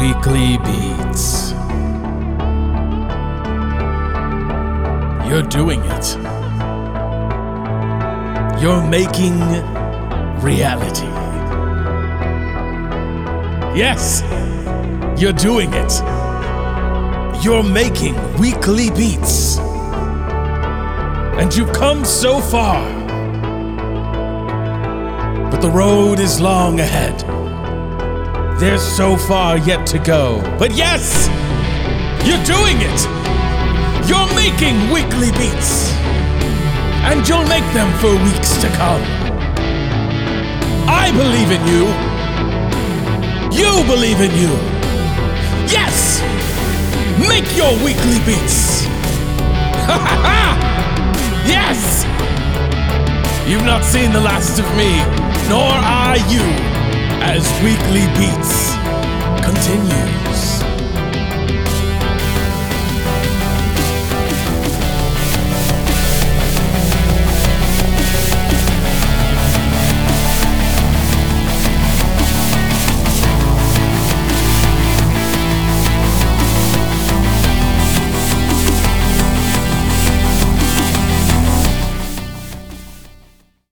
Weekly Beats. You're doing it. You're making reality. Yes, you're doing it. You're making Weekly Beats. And you've come so far. But the road is long ahead. There's so far yet to go. But yes, you're doing it. You're making Weekly Beats. And you'll make them for weeks to come. I believe in you. You believe in you. Yes! Make your Weekly Beats. Ha ha ha! Yes! You've not seen the last of me, nor I you, as Weekly Beats continues.